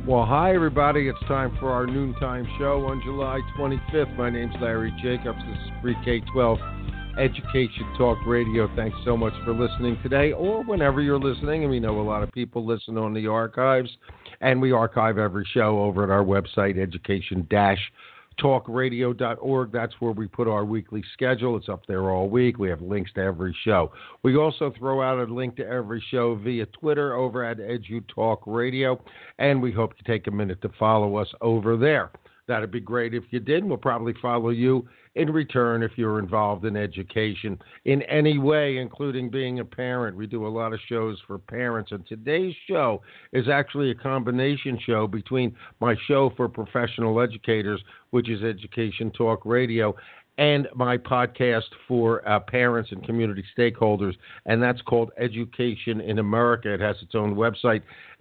Well, hi, everybody. It's time for our noontime show on July 25th. My name's Larry Jacobs. This is Pre-K-12 Education Talk Radio. Thanks so much for listening today or whenever you're listening. And we know a lot of people listen on the archives. And we archive every show over at our website, education-talkradio.org. That's where we put our weekly schedule. It's up there all week. We have links to every show. We also throw out a link to every show via Twitter over at EduTalkRadio, and we hope you take a minute to follow us over there. That'd be great if you did. We'll probably follow you in return if you're involved in education in any way, including being a parent. We do a lot of shows for parents, and today's show is actually a combination show between my show for professional educators, which is Education Talk Radio, and my podcast for parents and community stakeholders, and that's called Education in America. It has its own website,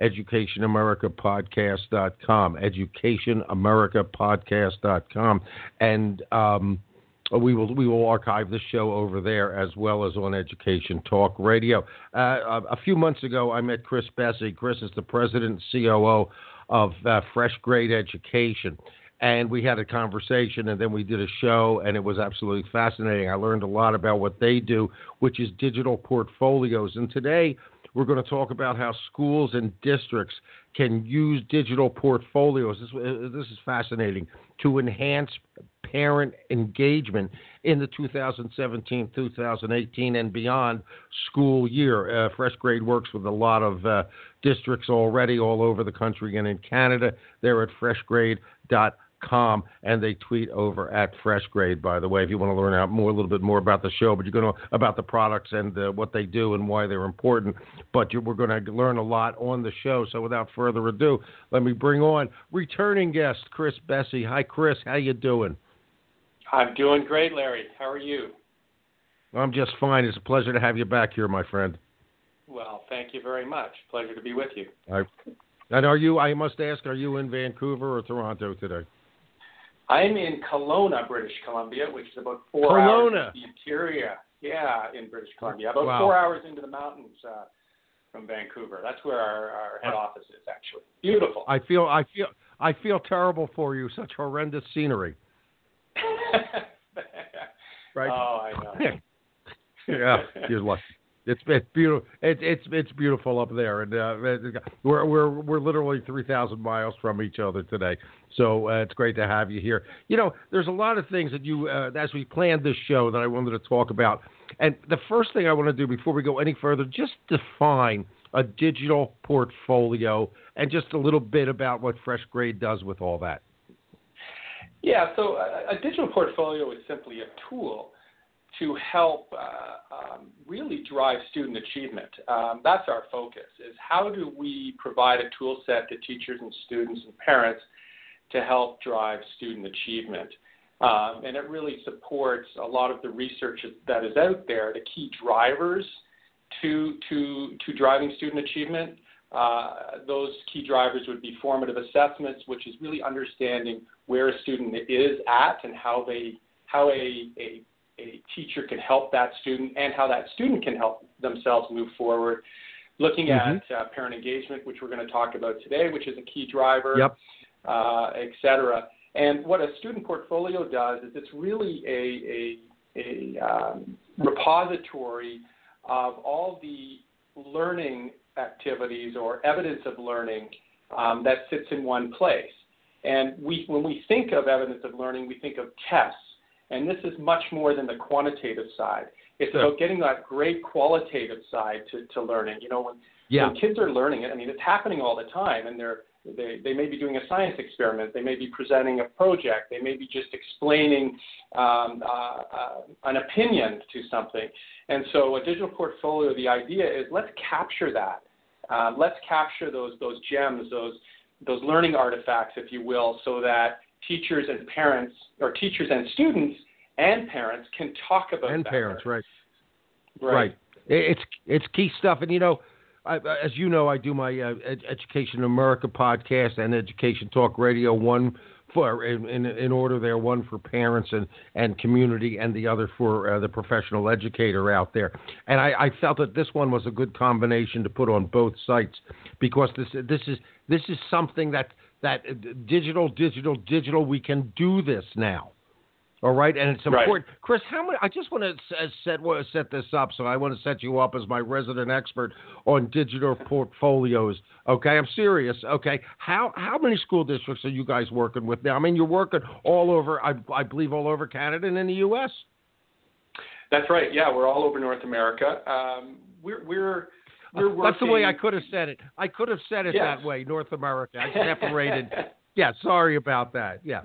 educationamericapodcast.com, educationamericapodcast.com, and we will archive the show over there as well as on Education Talk Radio. A few months ago, I met Chris Besse. Chris is the president and COO of Fresh Grade Education. And we had a conversation, and then we did a show, and it was absolutely fascinating. I learned a lot about what they do, which is digital portfolios. And today, we're going to talk about how schools and districts can use digital portfolios. This is fascinating, to enhance parent engagement in the 2017-2018 and beyond school year. Fresh Grade works with a lot of districts already all over the country and in Canada. They're at freshgrade.com, and they tweet over at FreshGrade, by the way, if you want to learn out more, a little bit more about the show, but you're going to about the products and what they do and why they're important. But we're going to learn a lot on the show. So without further ado, let me bring on returning guest Chris Besse. Hi, Chris. How you doing? I'm doing great, Larry. How are you? I'm just fine. It's a pleasure to have you back here, my friend. Well, thank you very much. Pleasure to be with you. And are you, I must ask, are you in Vancouver or Toronto today? I'm in Kelowna, British Columbia, which is about 4 hours in the interior. Yeah, in British Columbia. About 4 hours into the mountains from Vancouver. That's where our head office is, actually. Beautiful. I feel terrible for you. Such horrendous scenery. Right? Oh, I know. Yeah, you're lucky. It's beautiful. It's beautiful up there, and we're literally 3,000 miles from each other today. So it's great to have you here. You know, there's a lot of things that you, as we planned this show, that I wanted to talk about. And the first thing I want to do before we go any further, just define a digital portfolio and just a little bit about what Fresh Grade does with all that. Yeah, so a digital portfolio is simply a tool to help really drive student achievement. That's our focus, is how do we provide a tool set to teachers and students and parents to help drive student achievement. And it really supports a lot of the research that is out there, the key drivers to driving student achievement. Those key drivers would be formative assessments, which is really understanding where a student is at and how a teacher can help that student and how that student can help themselves move forward. Looking at parent engagement, which we're going to talk about today, which is a key driver, et cetera. And what a student portfolio does is it's really a repository of all the learning activities or evidence of learning that sits in one place. And when we think of evidence of learning, we think of tests. And this is much more than the quantitative side. It's about getting that great qualitative side to learning. You know, when kids are learning it, I mean, it's happening all the time, and they may be doing a science experiment. They may be presenting a project. They may be just explaining an opinion to something. And so a digital portfolio, the idea is let's capture that. Let's capture those gems, those learning artifacts, if you will, so that teachers and parents, or teachers and students and parents, can talk about and that. And parents, right. It's key stuff. And, you know, as you know, I do my Education America podcast and Education Talk Radio, one in order there, one for parents and community, and the other for the professional educator out there. And I felt that this one was a good combination to put on both sites, because this is something that digital, we can do this now. All right, and it's important. Right. Chris, I just want to set this up, so I want to set you up as my resident expert on digital portfolios. Okay, I'm serious. Okay, how many school districts are you guys working with now? I mean, you're working all over, I believe, all over Canada and in the U.S. That's right. Yeah, we're all over North America. We're working. That's the way I could have said it. I could have said it that way, North America. I separated. Yeah, sorry about that. Yeah.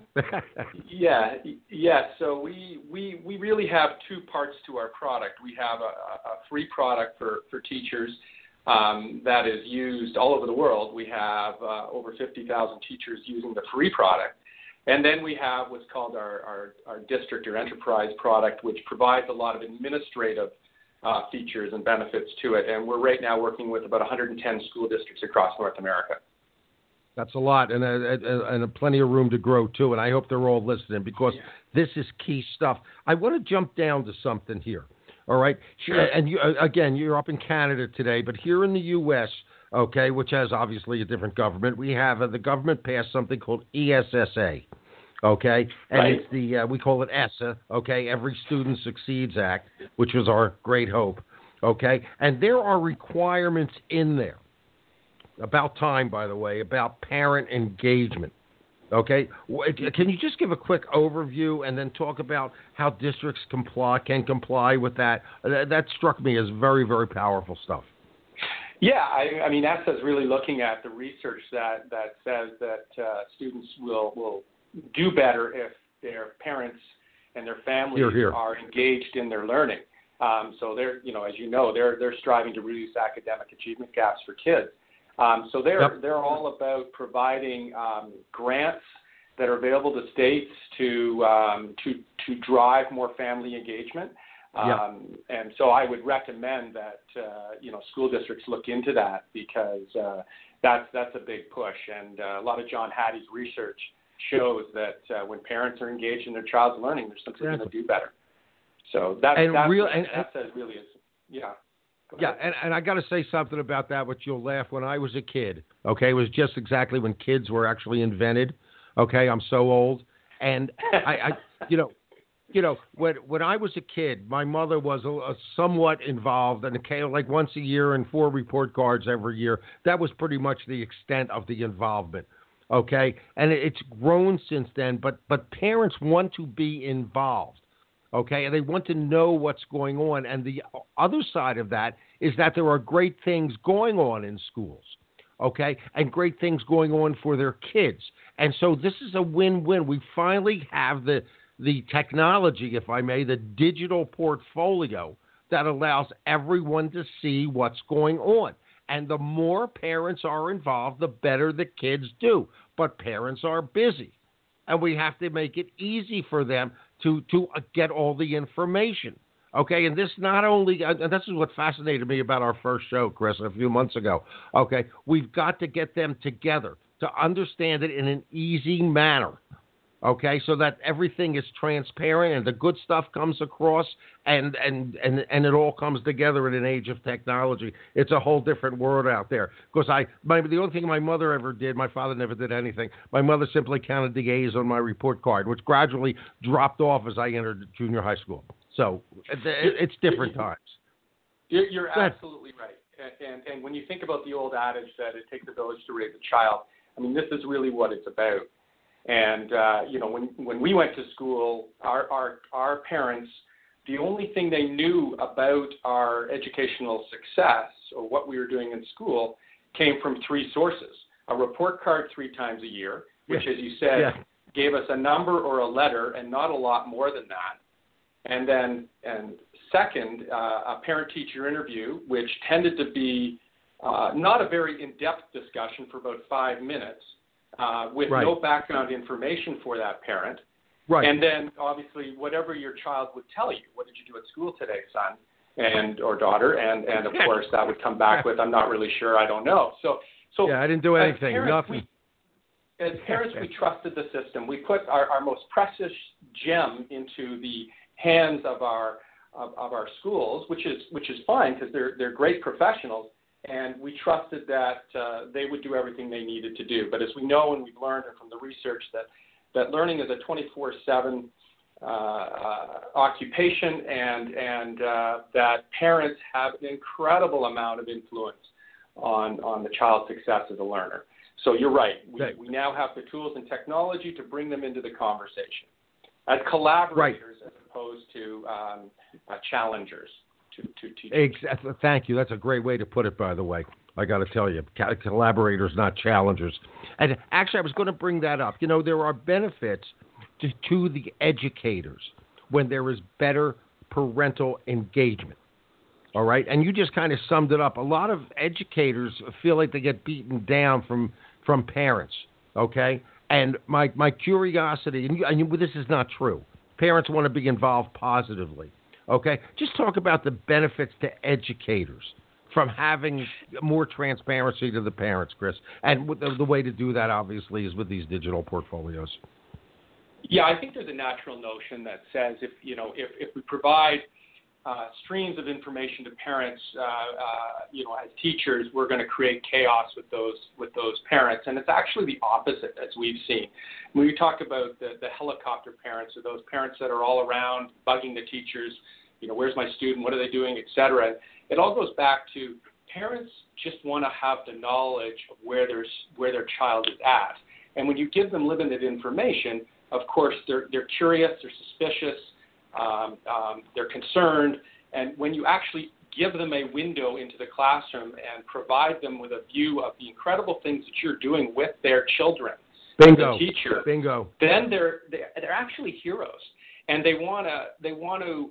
Yeah. So we really have two parts to our product. We have a free product for teachers that is used all over the world. We have over 50,000 teachers using the free product. And then we have what's called our district or enterprise product, which provides a lot of administrative features and benefits to it. And we're right now working with about 110 school districts across North America. That's a lot, and plenty of room to grow, too. And I hope they're all listening, because this is key stuff. I want to jump down to something here, all right? Sure. And, you're up in Canada today, but here in the U.S., okay, which has obviously a different government, we have the government passed something called ESSA, okay? And it's we call it ESSA, okay, Every Student Succeeds Act, which was our great hope, okay? And there are requirements in there. About time, by the way, about parent engagement. Okay, can you just give a quick overview and then talk about how districts can comply with that? That struck me as very, very powerful stuff. Yeah, I mean, ESSA is really looking at the research that says that students will do better if their parents and their families are engaged in their learning. So they're, as you know, they're striving to reduce academic achievement gaps for kids. So they're all about providing grants that are available to states to drive more family engagement. And so I would recommend that school districts look into that, because that's a big push. And a lot of John Hattie's research shows that when parents are engaged in their child's learning, they're simply going to do better. So that says really is. Yeah. Yeah, and I got to say something about that, which you'll laugh. When I was a kid, okay, it was just exactly when kids were actually invented. Okay, I'm so old, and when I was a kid, my mother was somewhat involved, and like once a year and 4 report cards every year. That was pretty much the extent of the involvement. Okay, and it's grown since then. But parents want to be involved. Okay, and they want to know what's going on. And the other side of that is that there are great things going on in schools, okay, and great things going on for their kids. And so this is a win-win. We finally have the technology, if I may, the digital portfolio that allows everyone to see what's going on. And the more parents are involved, the better the kids do. But parents are busy, and we have to make it easy for them to get all the information, okay? And this not only, and this is what fascinated me about our first show, Chris, a few months ago, okay? We've got to get them together to understand it in an easy manner, okay? So that everything is transparent and the good stuff comes across, and it all comes together in an age of technology. It's a whole different world out there. Because the only thing my mother ever did, my father never did anything. My mother simply counted the A's on my report card, which gradually dropped off as I entered junior high school. So it's different times. You're absolutely right. And when you think about the old adage that it takes a village to raise a child, I mean, this is really what it's about. And, when we went to school, our parents, the only thing they knew about our educational success or what we were doing in school came from 3 sources. A report card 3 times a year, which, as you said, gave us a number or a letter and not a lot more than that. And second, a parent-teacher interview, which tended to be not a very in-depth discussion for about 5 minutes, with no background information for that parent. Right. And then, obviously, whatever your child would tell you. What did you do at school today, son or daughter? And of course, that would come back with, I'm not really sure, I don't know. So I didn't do anything, nothing. as parents, we trusted the system. We put our most precious gem into the hands of our schools, which is fine because they're great professionals, and we trusted that they would do everything they needed to do. But as we know and we've learned from the research that learning is a 24/7 occupation, and that parents have an incredible amount of influence on the child's success as a learner. So you're right. We now have the tools and technology to bring them into the conversation as collaborators as opposed to challengers to teachers. Exactly. Thank you. That's a great way to put it, by the way. I got to tell you, collaborators, not challengers. And actually, I was going to bring that up. You know, there are benefits to the educators when there is better parental engagement. All right? And you just kind of summed it up. A lot of educators feel like they get beaten down from parents, okay? And my curiosity, and this is not true. Parents want to be involved positively, okay? Just talk about the benefits to educators from having more transparency to the parents, Chris. And the way to do that, obviously, is with these digital portfolios. Yeah, I think there's a natural notion that says if we provide streams of information to parents, as teachers, we're going to create chaos with those parents, and it's actually the opposite, as we've seen. When we talk about the helicopter parents, or those parents that are all around bugging the teachers, where's my student, what are they doing, et cetera. It all goes back to parents just want to have the knowledge of where their child is at, and when you give them limited information, of course they're curious, they're suspicious. They're concerned, and when you actually give them a window into the classroom and provide them with a view of the incredible things that you're doing with their children, bingo, as a teacher, bingo, then they're actually heroes, and they want to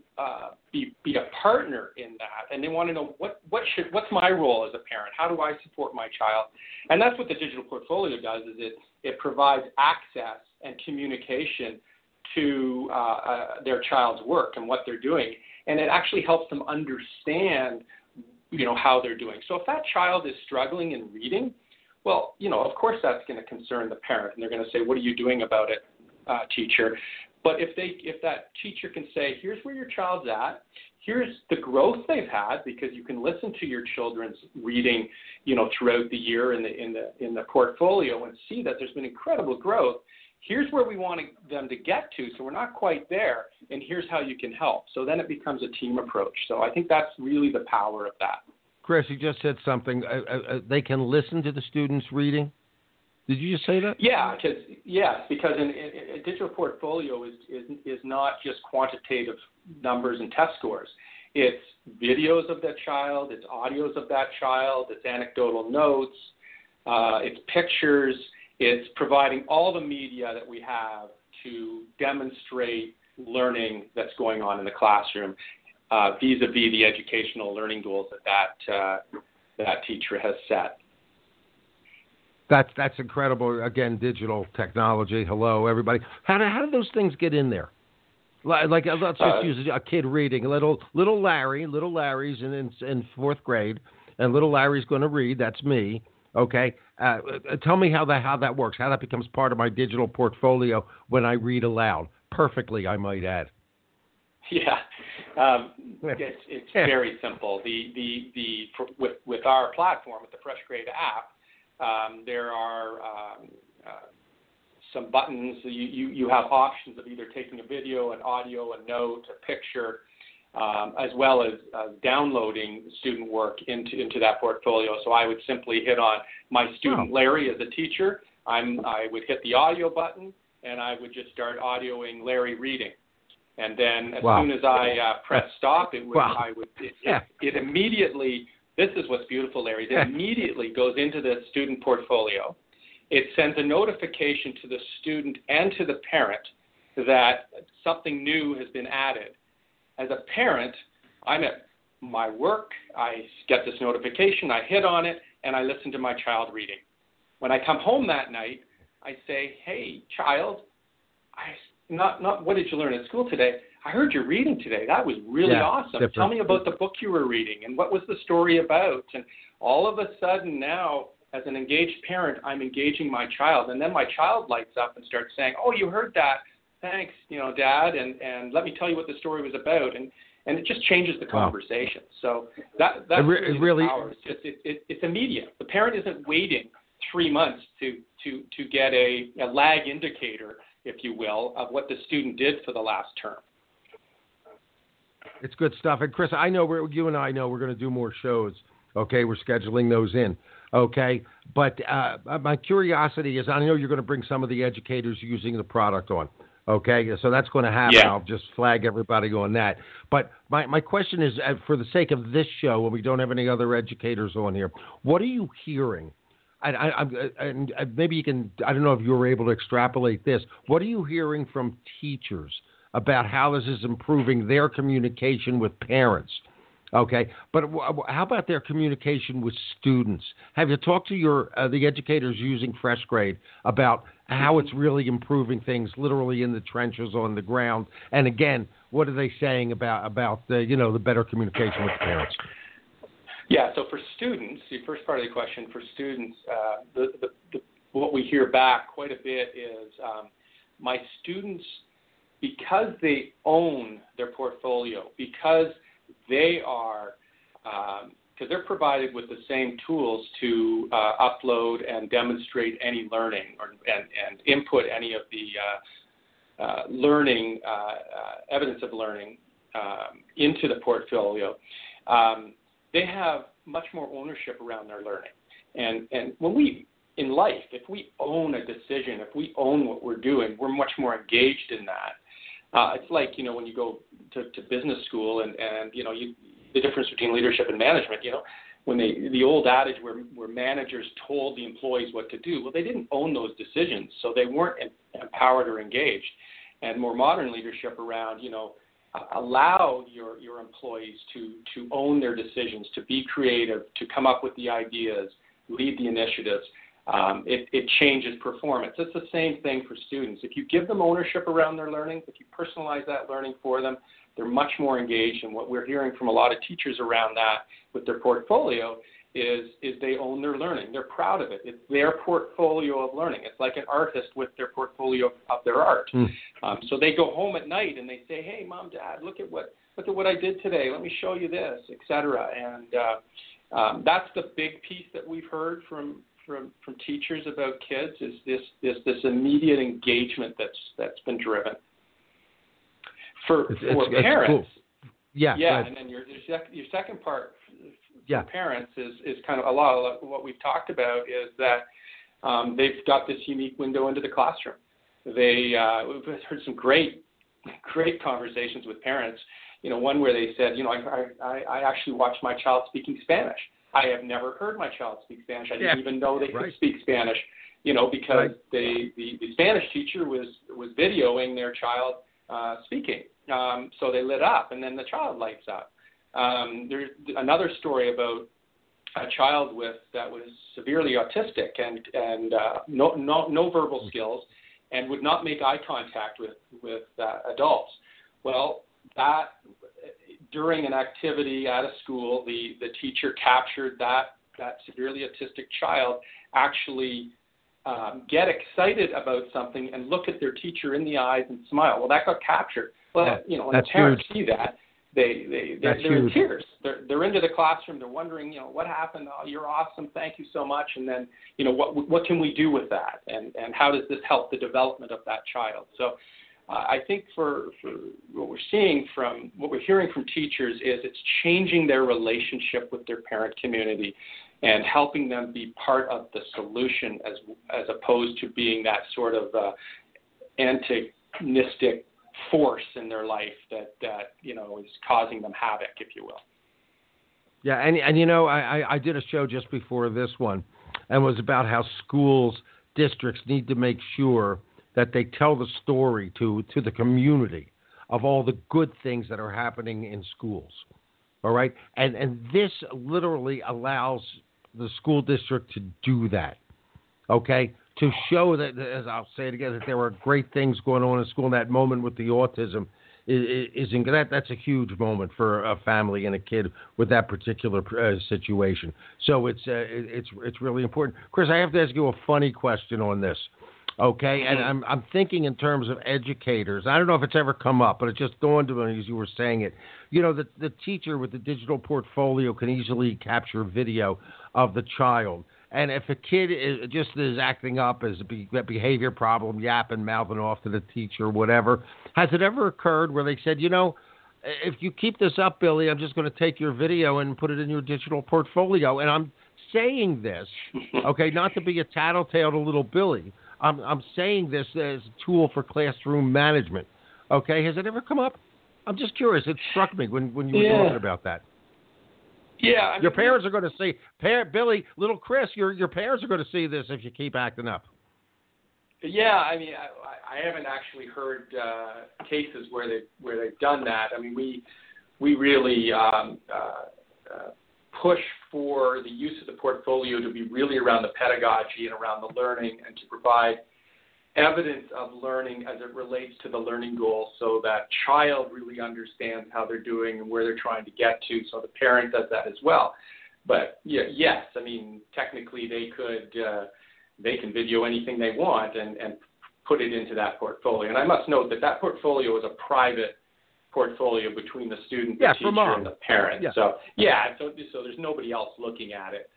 be a partner in that, and they want to know what's my role as a parent, how do I support my child, and that's what the digital portfolio does. Is it provides access and communication to their child's work and what they're doing, and it actually helps them understand, how they're doing. So if that child is struggling in reading, well, of course that's going to concern the parent, and they're going to say, "What are you doing about it, teacher?" But if that teacher can say, "Here's where your child's at. Here's the growth they've had," because you can listen to your children's reading, throughout the year in the portfolio and see that there's been incredible growth. Here's where we want them to get to, so we're not quite there, and here's how you can help. So then it becomes a team approach. So I think that's really the power of that. Chris, you just said something. They can listen to the students reading. Did you just say that? Yeah, because a digital portfolio is not just quantitative numbers and test scores. It's videos of that child, it's audios of that child, it's anecdotal notes, it's pictures. It's providing all the media that we have to demonstrate learning that's going on in the classroom, vis-a-vis the educational learning goals that teacher has set. That's incredible. Again, digital technology. Hello, everybody. How do those things get in there? Like let's just use a kid reading. Little Larry's in fourth grade, and little Larry's going to read. That's me. Okay. Tell me how that works. How that becomes part of my digital portfolio when I read aloud. Perfectly, I might add. Yeah, it's very simple. With our platform, with the Fresh Grade app, there are some buttons. You have options of either taking a video, an audio, a note, a picture, as well as downloading student work into that portfolio. So I would simply hit on my student Larry as a teacher. I would hit the audio button, and I would just start audioing Larry reading. And then as soon as I press stop, it immediately, this is what's beautiful, Larry, it immediately goes into the student portfolio. It sends a notification to the student and to the parent that something new has been added. As a parent, I'm at my work, I get this notification, I hit on it, and I listen to my child reading. When I come home that night, I say, "Hey, child, not what did you learn at school today? I heard you reading today. That was really awesome. Tell me about the book you were reading, and what was the story about?" And all of a sudden now, as an engaged parent, I'm engaging my child, and then my child lights up and starts saying, "Oh, you heard that? Thanks, Dad, and let me tell you what the story was about," and it just changes the conversation. So that's really the power. It's immediate. The parent isn't waiting 3 months to get a lag indicator, if you will, of what the student did for the last term. It's good stuff. And Chris, I know you and I know we're going to do more shows. Okay, we're scheduling those in. Okay, but my curiosity is, I know you're going to bring some of the educators using the product on. Okay, so that's going to happen. Yeah. I'll just flag everybody on that. But my question is, for the sake of this show, when we don't have any other educators on here, what are you hearing? And maybe you can, I don't know if you were able to extrapolate this. What are you hearing from teachers about how this is improving their communication with parents? Okay, but how about their communication with students? Have you talked to the educators using FreshGrade about how it's really improving things literally in the trenches on the ground? And again, what are they saying about the better communication with the parents? Yeah, so for students, the first part of the question, for students, what we hear back quite a bit is my students, because they own their portfolio, because they are, because they're provided with the same tools to upload and demonstrate any learning and input any of the learning, evidence of learning into the portfolio. They have much more ownership around their learning. And when we, in life, if we own a decision, if we own what we're doing, we're much more engaged in that. It's like, when you go to business school and the difference between leadership and management, when the old adage where managers told the employees what to do, well, they didn't own those decisions, so they weren't empowered or engaged. And more modern leadership around, allow your employees to own their decisions, to be creative, to come up with the ideas, lead the initiatives. It changes performance. It's the same thing for students. If you give them ownership around their learning, if you personalize that learning for them, they're much more engaged. And what we're hearing from a lot of teachers around that with their portfolio is they own their learning. They're proud of it. It's their portfolio of learning. It's like an artist with their portfolio of their art. So they go home at night and they say, "Hey, Mom, Dad, look at what I did today. Let me show you this," etc. And that's the big piece that we've heard from teachers about kids is this immediate engagement that's been driven. For parents, cool. Yeah, and then your second part for parents is kind of a lot of what we've talked about is that they've got this unique window into the classroom. We've heard some great conversations with parents. One where they said, I actually watched my child speaking Spanish. I have never heard my child speak Spanish. I didn't even know they could speak Spanish, because the Spanish teacher was videoing their child speaking. So they lit up, and then the child lights up. There's another story about a child that was severely autistic and no verbal skills and would not make eye contact with adults. Well, that during an activity at a school, the teacher captured that severely autistic child actually get excited about something and look at their teacher in the eyes and smile. Well, that got captured. Well, when the parents see that, they're in tears. They're into the classroom. They're wondering, what happened? Oh, you're awesome. Thank you so much. And then, what can we do with that? And how does this help the development of that child? So I think for what we're hearing from teachers is it's changing their relationship with their parent community and helping them be part of the solution as opposed to being that sort of antagonistic force in their life that is causing them havoc, if you will. Yeah, and I did a show just before this one, and it was about how schools, districts need to make sure that they tell the story to the community of all the good things that are happening in schools. All right, and this literally allows the school district to do that. Okay, to show that, as I'll say it again, that there are great things going on in school. And that moment with the autism that's a huge moment for a family and a kid with that particular situation. So it's really important. Chris, I have to ask you a funny question on this. Okay, and I'm thinking in terms of educators. I don't know if it's ever come up, but it just dawned on me as you were saying it. You know, the teacher with the digital portfolio can easily capture video of the child. And if a kid is acting up as a behavior problem, yapping, mouthing off to the teacher, whatever, has it ever occurred where they said, you know, if you keep this up, Billy, I'm just going to take your video and put it in your digital portfolio? And I'm saying this, okay, not to be a tattletale to little Billy. I'm saying this as a tool for classroom management. Okay, has it ever come up? I'm just curious. It struck me when you were talking about that. Yeah, I mean, your parents are going to see, Billy, little Chris. Your parents are going to see this if you keep acting up. Yeah, I mean, I haven't actually heard cases where they've done that. I mean, we really push for the use of the portfolio to be really around the pedagogy and around the learning, and to provide evidence of learning as it relates to the learning goals, so that child really understands how they're doing and where they're trying to get to, so the parent does that as well. But yes, I mean, technically they can video anything they want and put it into that portfolio. And I must note that portfolio is a private portfolio between the student, the teacher, and the parent. Yeah. So there's nobody else looking at it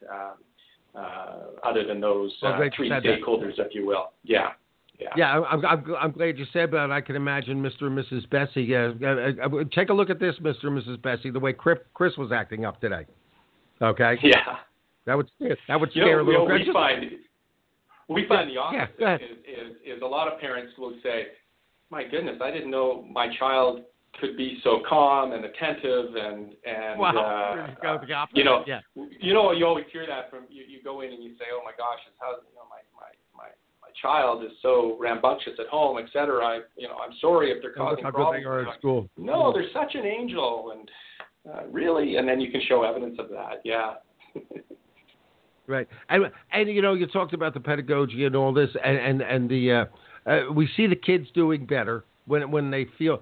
other than those three stakeholders, if you will. Yeah. Yeah, I'm glad you said that. I can imagine Mr. and Mrs. Bessie. Take a look at this, Mr. and Mrs. Bessie, the way Chris was acting up today. Okay? Yeah. That would scare a little. We find the opposite is a lot of parents will say, my goodness, I didn't know my child could be so calm and attentive and you know, you always hear that from you go in and you say, oh my gosh, my child is so rambunctious at home, etc. I'm sorry if they're causing problems. They are at school. No, they're such an angel, and really, and then you can show evidence of that. Yeah. Right, and you talked about the pedagogy and all this, and the we see the kids doing better when they feel.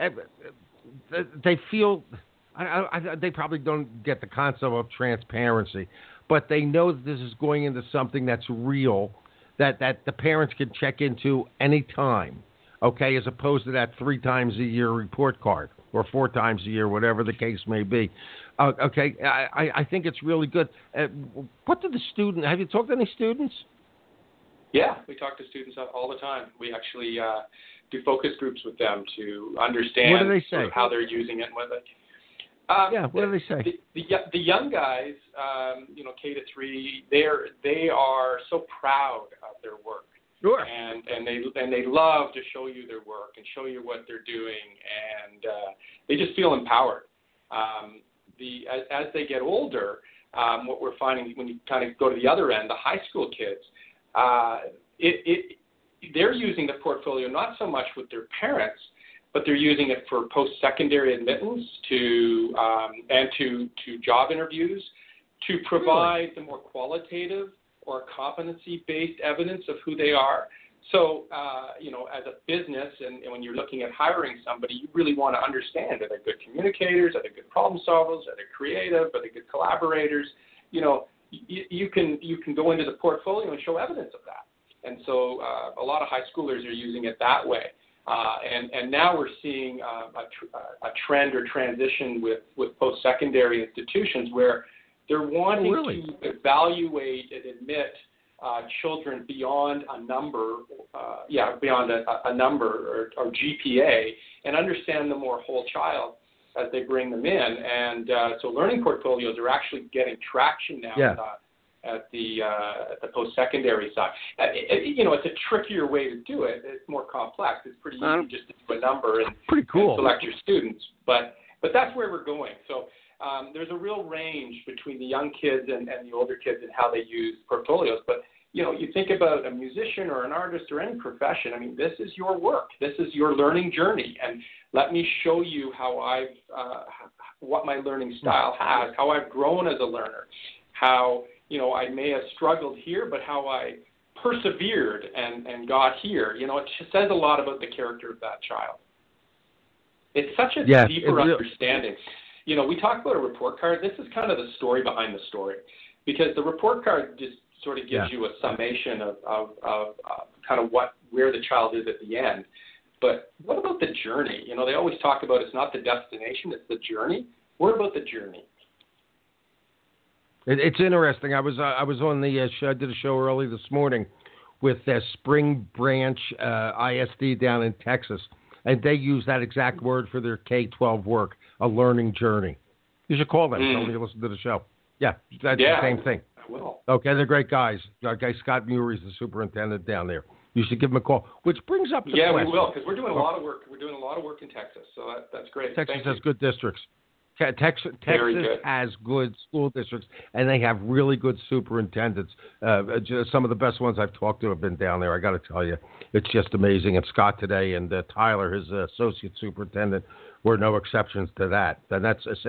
They feel. They probably don't get the concept of transparency, but they know that this is going into something that's real, that the parents can check into any time, okay, as opposed to that 3 times a year report card or 4 times a year, whatever the case may be. Okay, I think it's really good. What did the student? Have you talked to any students? Yeah, we talk to students all the time. We actually do focus groups with them to understand what do they say? Sort of how they're using it and what what do they say? The young guys, K to 3, they are so proud of their work. Sure. And they love to show you their work and show you what they're doing, and they just feel empowered. As they get older, what we're finding when you kind of go to the other end, the high school kids, they're using the portfolio not so much with their parents, but they're using it for post-secondary admittance and to job interviews to provide the more qualitative or competency-based evidence of who they are. So, as a business, and when you're looking at hiring somebody, you really want to understand, are they good communicators? Are they good problem solvers? Are they creative? Are they good collaborators? You can go into the portfolio and show evidence of that. And so a lot of high schoolers are using it that way. And now we're seeing a trend or transition with post-secondary institutions where they're wanting to evaluate and admit children beyond a number, beyond a number or GPA, and understand them more whole child as they bring them in. And so learning portfolios are actually getting traction now at the post-secondary side. It's a trickier way to do it. It's more complex. It's pretty easy just to do a number and select your students. But that's where we're going. So there's a real range between the young kids and the older kids and how they use portfolios. But, you think about a musician or an artist or any profession. I mean, this is your work. This is your learning journey. And let me show you how what my learning style has, how I've grown as a learner, how, I may have struggled here, but how I persevered and got here, you know, it says a lot about the character of that child. It's such a deeper understanding. You know, we talk about a report card. This is kind of the story behind the story, because the report card just sort of gives you a summation of kind of where the child is at the end. But what about the journey? You know, they always talk about it's not the destination, it's the journey. What about the journey? It's interesting. I was on the show. I did a show early this morning with Spring Branch ISD down in Texas, and they use that exact word for their K-12 work, a learning journey. You should call them when you listen to the show. Yeah, that's the same thing. I will. Okay, they're great guys. Our guy Scott Muir is the superintendent down there. You should give them a call. Which brings up the question. Yeah, we will, because we're doing a lot of work. We're doing a lot of work in Texas, so that's great. Texas has good districts. Texas has good school districts, and they have really good superintendents. Some of the best ones I've talked to have been down there. I got to tell you, it's just amazing. And Scott today and Tyler, his associate superintendent, were no exceptions to that. And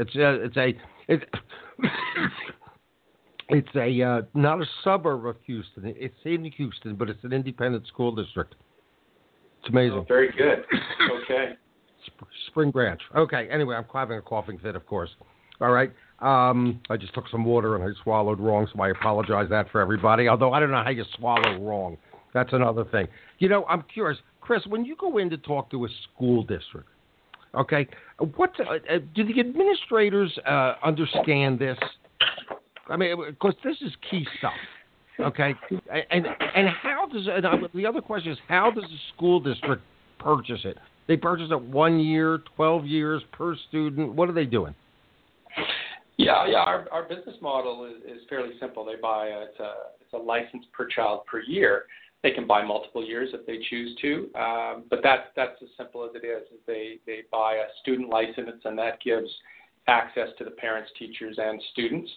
it's not a suburb of Houston. It's in Houston, but it's an independent school district. It's amazing. Oh, very good. Okay. Spring Branch. Okay. Anyway, I'm having a coughing fit, of course. All right. I just took some water and I swallowed wrong, so I apologize that for everybody. Although I don't know how you swallow wrong. That's another thing. You know, I'm curious, Chris. When you go in to talk to a school district, okay, what do the administrators understand this? I mean, because this is key stuff. Okay. And how does the other question is, how does the school district purchase it? They purchase it 1 year, 12 years per student. What are they doing? Yeah. Our business model is fairly simple. They buy it's a license per child per year. They can buy multiple years if they choose to, but that's as simple as it is. They buy a student license, and that gives access to the parents, teachers, and students.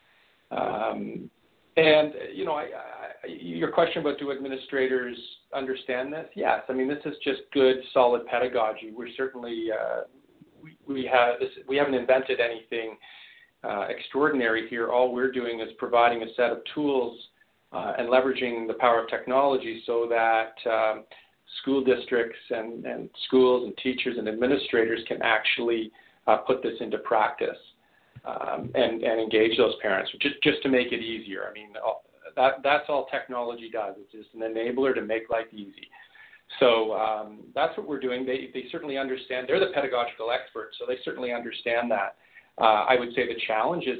And you know, your question about do administrators understand this? Yes. I mean, this is just good, solid pedagogy. We're certainly we haven't invented anything extraordinary here. All we're doing is providing a set of tools and leveraging the power of technology so that school districts and schools and teachers and administrators can actually put this into practice. And engage those parents, just to make it easier. I mean, that's all technology does. It's just an enabler to make life easy. So that's what we're doing. They certainly understand. They're the pedagogical experts, so they certainly understand that. I would say the challenge is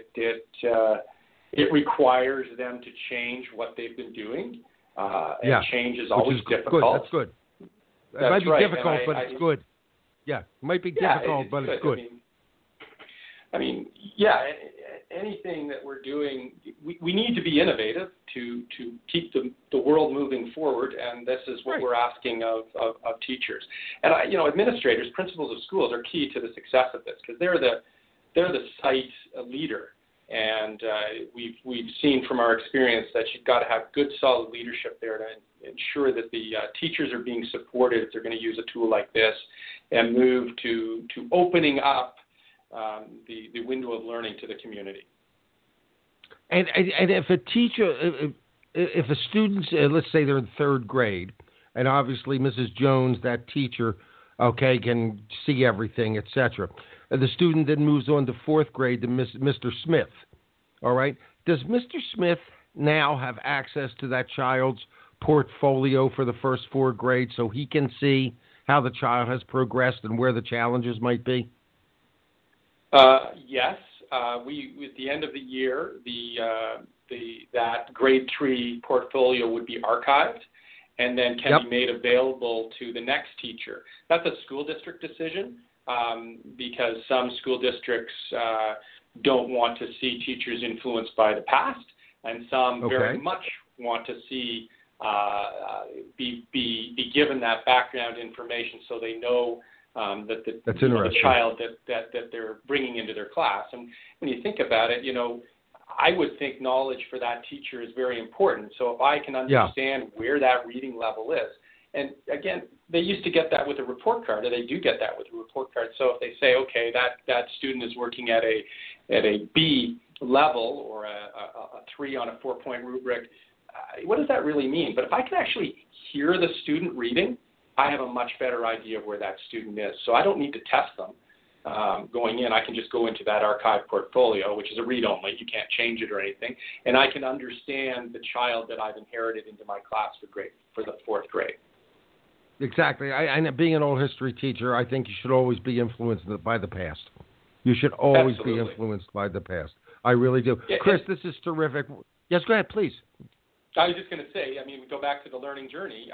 it requires them to change what they've been doing. And change is always difficult. That's good. It might be difficult, but it's good. Yeah, it might be difficult, but it's good. I mean, anything that we're doing, we need to be innovative to keep the world moving forward, and this is what we're asking of teachers. And administrators, principals of schools are key to the success of this, because they're the site leader, and we've seen from our experience that you've got to have good, solid leadership there to ensure that the teachers are being supported if they're going to use a tool like this, and move to opening up the window of learning to the community. And if a teacher, if a student, let's say they're in third grade, and obviously Mrs. Jones, that teacher, okay, can see everything, etc. The student then moves on to fourth grade to Mr. Smith. All right, does Mr. Smith now have access to that child's portfolio for the first 4 grades, so he can see how the child has progressed and where the challenges might be? Yes, we at the end of the year, that grade 3 portfolio would be archived, and then can be made available to the next teacher. That's a school district decision, because some school districts don't want to see teachers influenced by the past, and some very much want to see be given that background information so they know. The child that they're bringing into their class. And when you think about it, I would think knowledge for that teacher is very important. So if I can understand where that reading level is, and again, they used to get that with a report card, or they do get that with a report card. So if they say, okay, that student is working at a B level or a 3 on a 4-point rubric, what does that really mean? But if I can actually hear the student reading, I have a much better idea of where that student is. So I don't need to test them going in. I can just go into that archive portfolio, which is a read-only. You can't change it or anything. And I can understand the child that I've inherited into my class for the fourth grade. Exactly. And being an old history teacher, I think you should always be influenced by the past. You should always be influenced by the past. I really do. Yeah, Chris, this is terrific. Yes, go ahead, please. I was just going to say, I mean, we go back to the learning journey.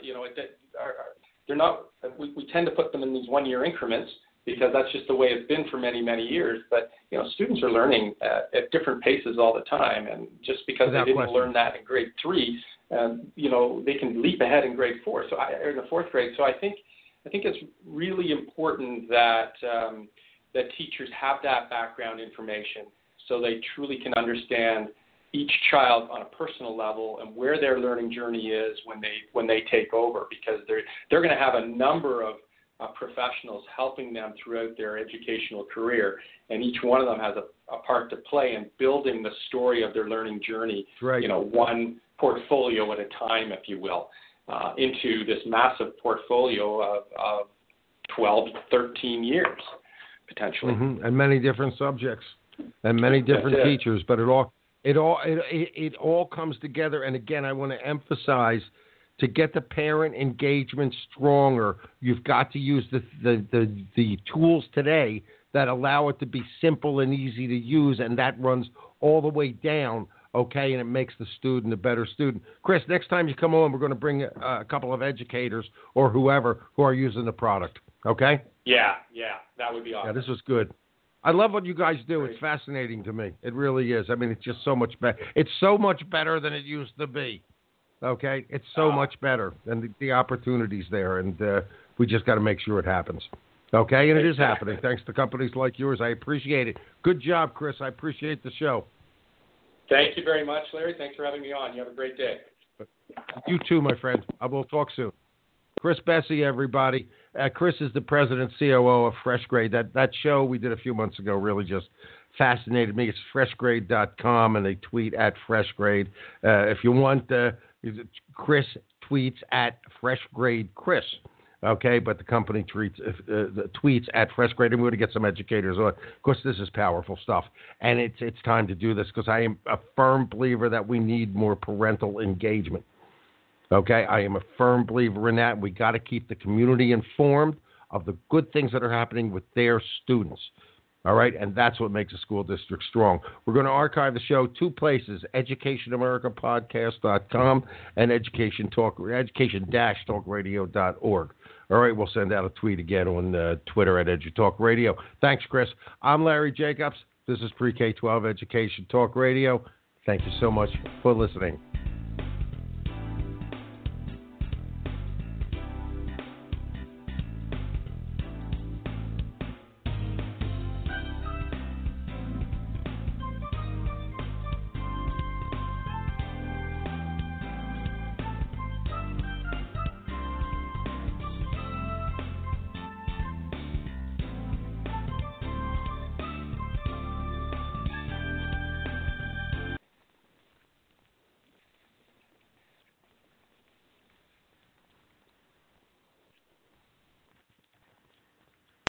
They're not. We tend to put them in these one-year increments because that's just the way it's been for many, many years. But students are learning at different paces all the time, and just because they didn't learn that in grade 3, they can leap ahead in grade 4. Or in the fourth grade. So I think it's really important that that teachers have that background information so they truly can understand each child on a personal level and where their learning journey is when they take over, because they're going to have a number of professionals helping them throughout their educational career, and each one of them has a part to play in building the story of their learning journey, right. One portfolio at a time, if you will, into this massive portfolio of 12 to 13 years, potentially. Mm-hmm. And many different subjects and many different teachers, but it all comes together. And again, I want to emphasize, to get the parent engagement stronger, you've got to use the tools today that allow it to be simple and easy to use, and that runs all the way down, okay, and it makes the student a better student. Chris, next time you come on, we're going to bring a couple of educators or whoever who are using the product, okay? Yeah, that would be awesome. Yeah, this was good. I love what you guys do. It's fascinating to me. It really is. I mean, it's just so much better. It's so much better than it used to be. Okay? It's so much better. And the opportunity's there. And we just got to make sure it happens. Okay? And it is happening. Thanks to companies like yours. I appreciate it. Good job, Chris. I appreciate the show. Thank you very much, Larry. Thanks for having me on. You have a great day. You too, my friend. I will talk soon. Chris Besse, everybody. Chris is the president COO of FreshGrade. That show we did a few months ago really just fascinated me. It's freshgrade.com, and they tweet at FreshGrade. If you want, Chris tweets at FreshGradeChris. Okay, but the company tweets at FreshGrade, and we're going to get some educators on. Of course, this is powerful stuff, and it's time to do this because I am a firm believer that we need more parental engagement. Okay, I am a firm believer in that. We got to keep the community informed of the good things that are happening with their students. All right, and that's what makes a school district strong. We're going to archive the show 2 places: educationamericapodcast.com and education-talkradio.org. All right, we'll send out a tweet again on Twitter at EduTalkRadio. Thanks, Chris. I'm Larry Jacobs. This is Pre-K-12 Education Talk Radio. Thank you so much for listening.